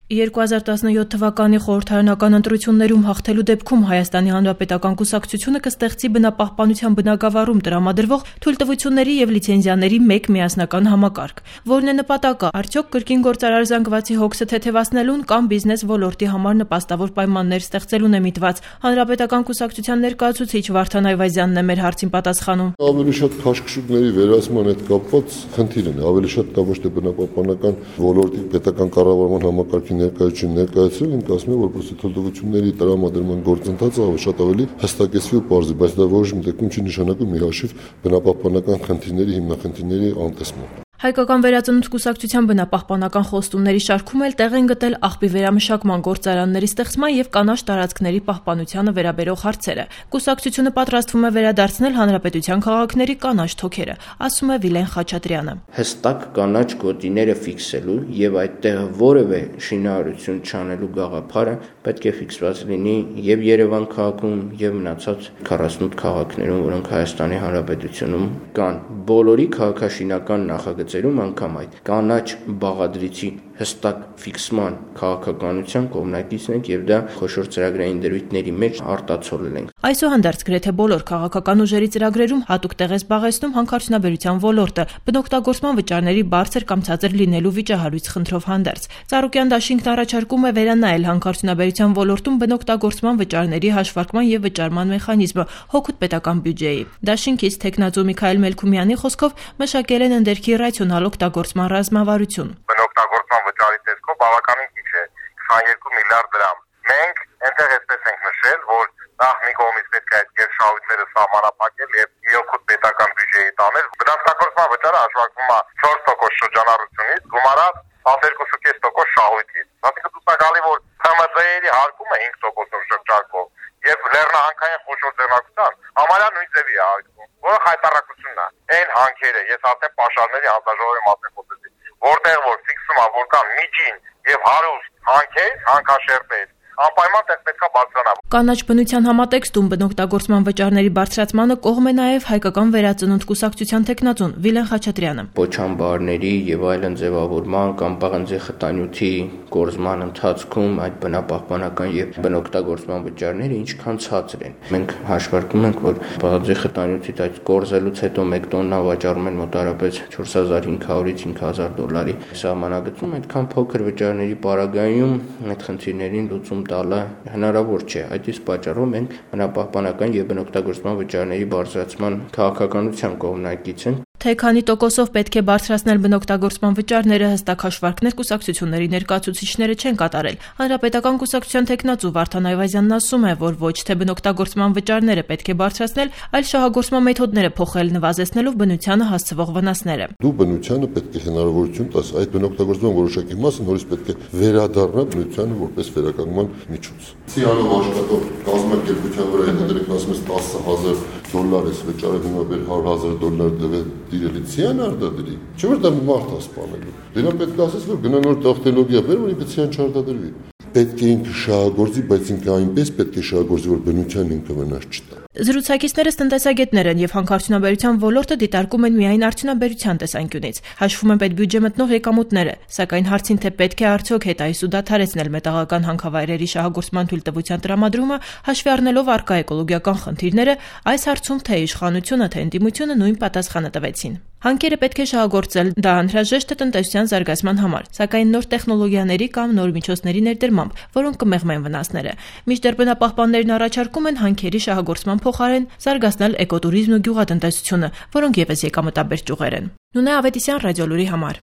2017 թվականի խորհրդարանական ընտրություններում հաղթելու դեպքում Հայաստանի Հանրապետական կուսակցությունը կստեղծի բնապահպանության բնագավառում տրամադրվող թույլտվությունների և լիցենզիաների մեկ միասնական համակարգ, որն է նպատակը արդյոք կրկին գործարար զանգվածի հոգսը թեթևացնելուն կամ բիզնես ոլորտի համար նպաստավոր պայմաններ ստեղծելուն է միտված։ Հանրապետական կուսակցության ներկայացուցիչ Վարդան Այվազյանն է մեր հարցին պատասխանում։ Ավելի շատ քաշքշուկների վերացման հետ կապված խնդիր են, ավելի շատ կա ոչ թե բնապահպանական ոլորտի պետական կառավարման համակարգի ներկայություն ներկայացրել, ինք ասում է, որ պրոստի թույլտվությունների տրամադրման գործընթացը շատ ավելի հստակեցվի ու պարզվի, բայց դա որոշ դեպքում չի նշանակում մի հաշիվ բնապահպանական խնդիրների, հիմնախնդիրների անտեսման։ Հայկական վերածնունդ կուսակցության բնապահպանական խոստումների շարքում էլ տեղ են գտել աղբի վերամշակման գործարանների ստեղծման և կանաչ տարածքների պահպանությանը վերաբերող հարցերը։ Կուսակցությունը պատրաստվում է վերադարձնել հանրապետության քաղաքների կանաչ թոքերը, ասում է Վիլեն Խաչատրյանը։ Հստակ կանաչ գոտիները ֆիքսելու եւ այդտեղ որևէ շինարարություն չանելու գաղափարը պետք է ֆիքսված լինի եւ Երևան քաղաքում եւ մնացած 48 քաղաքներում, որոնք Հայաստանի Հանրապետությունում կան։ Բոլորի քաղաքաշինական նախագծերում անգամ այդ կանաչ բաղադրիչի հստակ ֆիքսման քաղաքականության կողմնակիցն ենք եւ դա խոշոր ծրագրային դրույթների մեջ արտացոլել ենք։ Այսուհանդերձ գրեթե բոլոր քաղաքական ուժերի ծրագրերում հատուկ տեղ է զբաղեցնում հանքարդյունաբերության ոլորտը, բնօգտագործման վճարների բարձր կամ ցածր լինելու վիճահարույց խնդրով հանդերձ։ Ծառուկյան դաշինքն առաջարկում է վերանայել հանքարդյունաբերության ոլորտում բնօգտագործման վճարների հաշվարկման եւ վճարման մեխանիզմը հօգուտ պետական բյուջեի։ Դաշինքից տեխնացու Միքայել Մելքումյանի խոսքով մշակել են ընդերքի ռացիոնալ օգտագործման ռազմավարություն։ Բնօգտագործման վճարի տեսքով բավականին քիչ է, 22 միլիարդ դրամ։ Մենք այնտեղ այսպես ենք նշել, որ նախ մի կողմից պետք է այդ երշահույթները սահմանափակել եւ իօգուտ պետական բյուջեի տանել։ Բնօգտագործման վճարը հաշվարկվում է 4% շրջանառությունից, գումարած 12.5% շահույթից։ Այսինքն ցուցակալի, որ ԽՄԾ-երի հարկումը 5%-ով շրջարկով եւ լեռնահանքային խոշոր ձեռնարկության համարյա նույն ձևի է հարկում, որը հայտարարությունն է։ Այն հանքերը, ես ասեմ պաշարների հանձնաժողովի մասին խոսեցի, որտեղ որ ֆիքսում է, որ կան միջին եւ հարուստ հանքեր, հանքաշերտեր, անպայման տեղ պետքա բարձրանա։ Կանաչ բնության համատեքստում բնօգտագործման վճարների բարձրացմանը կողմ է նաև հայկական վերածնունդ կուսակցության տեխնացուն Վիլեն Խաչատրյանը։ Պոչամբարների եւ այլն ձևավորման կամ պղնձի խտանյութի կորզման ընթացքում այդ բնապահպանական եւ բնօգտագործման վճարները ինչքան ցածր են։ Մենք հաշվարկում ենք, որ պղնձի խտանյութից այդ կորզելուց հետո 1 տոննա վճարում են մոտարապես $4500-ից $5000 սահմանագծում, այդքան փոքր վճարների պարագայում այդ խնդիրներին լուծում տալը հնարավոր չէ։ Այդ իսկ պատճառով մենք բնապահպանական եւ բնօգտագործման վճարների բարձրացման քաղաքականության կողմնակից ենք։ Թե քանի տոկոսով պետք է բարձրացնել բնօգտագործման վճարները հստակ հաշվարկներ կուսակցությունների ներկայացուցիչները չեն կատարել։ Հանրապետական կուսակցության տեխնացու Վարդան Այվազյանն ասում է, որ ոչ թե բնօգտագործման վճարները պետք է բարձրացնել, այլ շահագործման մեթոդները փոխել նվազեցնելով բնությանը հասցվող վնասները։ Դու բնությանը պետք է հնարավորություն տաս այդ բնօգտագործման որոշակի մասը նորից պետք է վերադառնա բնությանը որպես վերականգնման միջոց։ Ցիանով աշխատող կազմակերպության վրա դրեք ասում ես $10,000 է վճարը հիմա բեր $100,000 դիրելի ցիան արտադրի։ Չէ՞ որ դա մարդ է սպանելու։ Դրա պետք է ասես որ գնա նոր տեխնոլոգիա բեր, որ ինքը ցիան չարտադրվի։ Պետք է ինքը շահագործի, բայց ինքը այնպես պետք է շահագործի, որ բնության ինքը վնաս չտա։ Զրուցակիցներս տնտեսագետներ են եւ հանքարդյունաբերության ոլորտը դիտարկում են միայն արդյունաբերության տեսանկյունից։ Հաշվում են պետբյուջե մտնող եկամուտները, սակայն հարցին թե պետք է արդյոք հետայսու դադարեցնել մետաղական հանքավայրերի շահագործման թույլտվության տրամադրումը, հաշվի առնելով առկա էկոլոգիական խնդիրները, այս հարցում թե իշխանությունը, թե ընդդիմությունը նույն պատասխանը տվեցին։ Հանքերը պետք է շահագործել, դա անհրաժեշտ է տնտեսության զարգացման համար, սակայն նոր տեխնոլոգիաների կամ նոր միջոցների ներդրմամբ, որոնք կմեղմեն վնասները։ Մինչդեռ բնապահպաններն առաջարկում են հանքերի շահագործման փոխարեն զարգացնել էկոտուրիզմն ու գյուղատնտեսությունը, որոնք ևս եկամտաբեր ճյուղեր են։ Նունե Ավետիսյան, Ռադիոլուրի համար։